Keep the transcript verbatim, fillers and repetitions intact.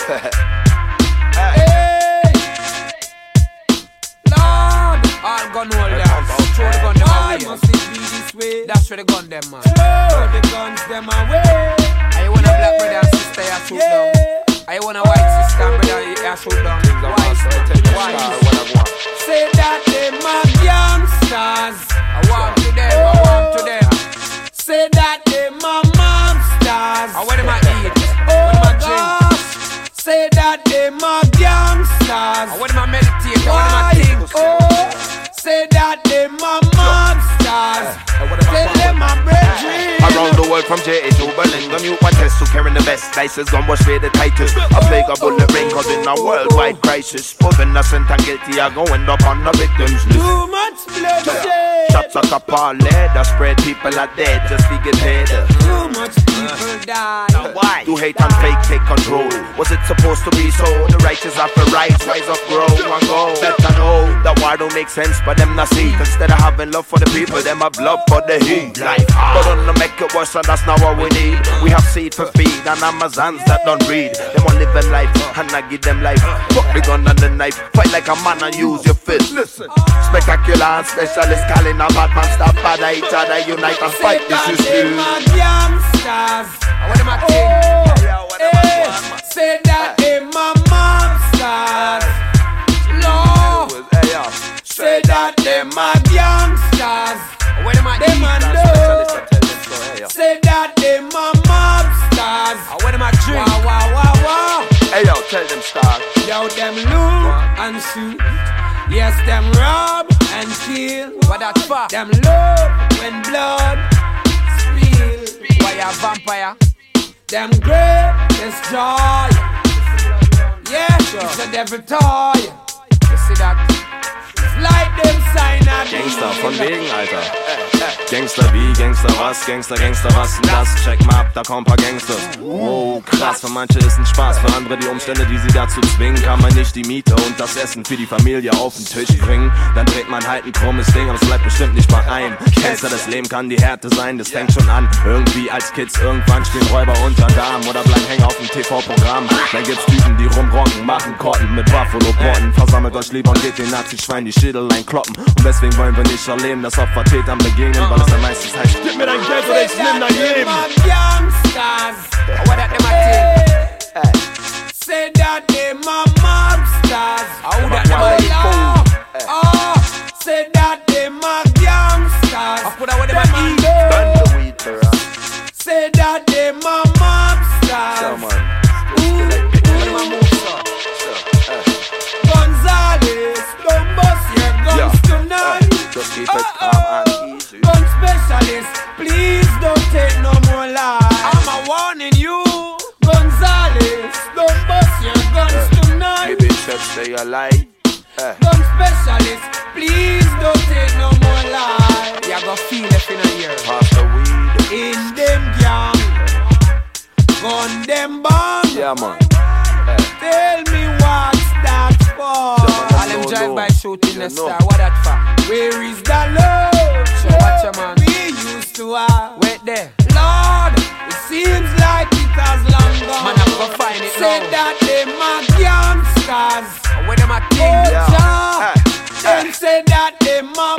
Hey, Lord, all gun holders, throw the gun them away. Must it be this way? That's where the gun them, man. Throw the guns them away. I want a black brother and sister you shoot down. I want a white sister and brother you shoot down. Why? Why? Say that they my youngsters. I want to them, I want to them. Say that they my monsters. I want them to eat. Oh gosh. Say that they my gangsters. I want them to meditate. I want them to think. Oh. Say that they my monsters. Tell them my brethren. Around the world from J A to Berlin, the mute my test to carrying the best. Dices gun was pay the tightest. I play a bullet ring cause in a worldwide crisis. Both innocent and guilty are going up on the victims list. Too much bloodshed. Shots like a par lead, I spread people are dead just to get paid. Too much people die. Now why? Do hate and fake take control. Was it supposed to be so? The righteous have to rise, rise up, grow and go. Better know that war don't make sense, but them not see. Instead of having love for the people, them have love for the heat. Like, but don't make it worse, and that's not what we need. We have seed for feed and Amazons that don't breed. Them want live a life, and I give them life. Fuck the gun and the knife, fight like a man and use your fist. Listen, spectacular and specialist calling a bad man, stop bad each other, unite and fight this is you. My youngsters, what am I saying? Say that they my monsters. Lord, say that they my youngsters. What am I them and do? Say that they my mobsters. What am I drink? Wow, wow, wow, wow. Hey yo, tell them stars. Yo, them loot and shoot. Yes, them rob and kill. What that for? Them love when blood spill. Why a vampire? Them greatest joy. Yeah, sure. It's a devil toy. You see that? Like them sign up. Gangster von wegen, Alter. Gangster wie, Gangster was, Gangster, Gangster was denn das? Check mal ab, da kommen paar Gangsters. Wow, krass, für manche ist ein Spaß, für andere die Umstände, die sie dazu zwingen. Kann man nicht die Miete und das Essen für die Familie auf den Tisch bringen. Dann dreht man halt ein krummes Ding, aber es bleibt bestimmt nicht bei einem. Gangster, das Leben kann die Härte sein, das fängt schon an. Irgendwie als Kids, irgendwann spielen Räuber unter Damen oder bleiben hängen auf dem T V-Programm. Dann gibt's Typen, die rumrocken, machen Kotten mit Buffalo-Porten. Versammelt euch lieber und geht den Nazi-Schwein die Schädelein kloppen. Und deswegen wollen wir nicht erleben, dass Opfer Tätern begegnen, weil es dann meistens heißt, gib mir dein Geld oder ich nimm dein Leben. Say that they my mobsters. Oh, that they my oh, say that they my gangsters. I put out with them eat. Say that they my mobsters. Gonzales, don't bust your guns tonight. Just keep it calm and easy. Gun specialist, please don't take no more lies. I'm a warning you. Gonzales, don't bust your guns uh, tonight. Maybe church stay alive. Uh. Gun specialist, please don't take no more lies. You go feel it in a year. Pass the weed. In them gang, gun them bang. Yeah man. Uh. Tell me what's that for? All them drive-by shooting the star. What that for? Where is the love? So watch your man. We used to have. Wait there. Lord, it seems like it has long gone. Man, I'm gonna find it. Say now. That they my gangsters. Where them a think? Yeah. Them say that they my